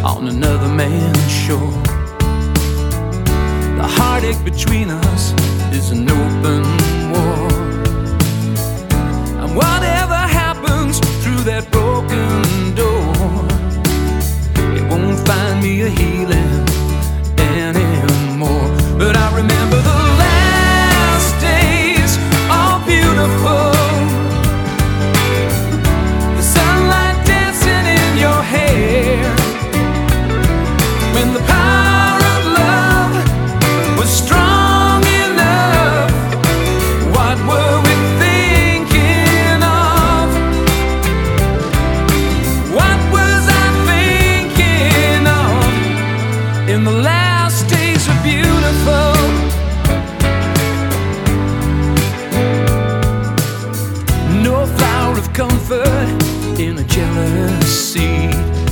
on another man's shore. The heartache between us is an open war, and whatever happens through that broken door, it won't find me a healing anymore. But I remember the last days, all beautiful, the sunlight dancing in your hair, when the power of love was strong enough. What were we thinking of? What was I thinking of? In the last days are beautiful. No flower of comfort in a jealous seed.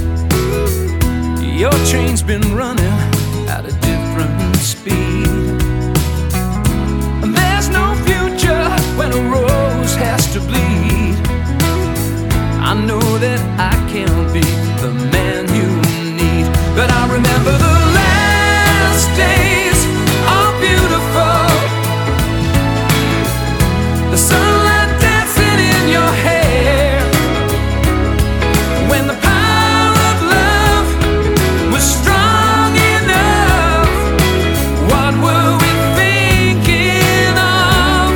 Your train's been running at a different speed, and there's no future when a rose has to bleed. I know that I can't be the man you need, but I remember the last days are beautiful, the sunlight dancing in your hair, when the power of love was strong enough. What were we thinking of?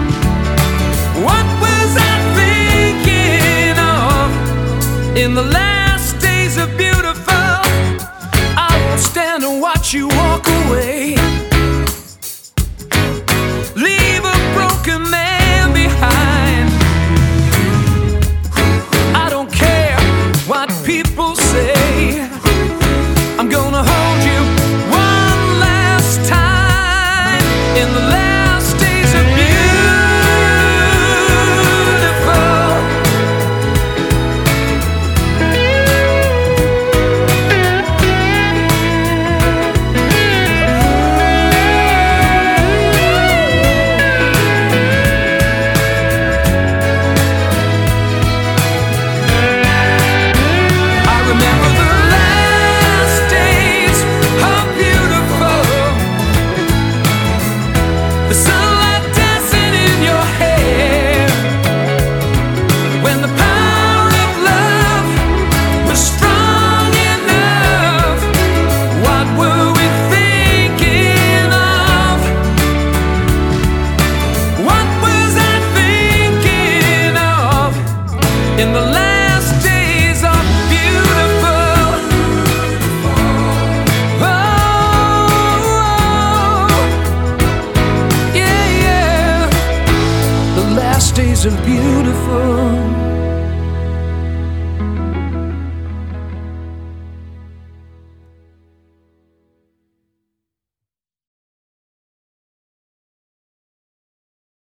What was I thinking of? In the last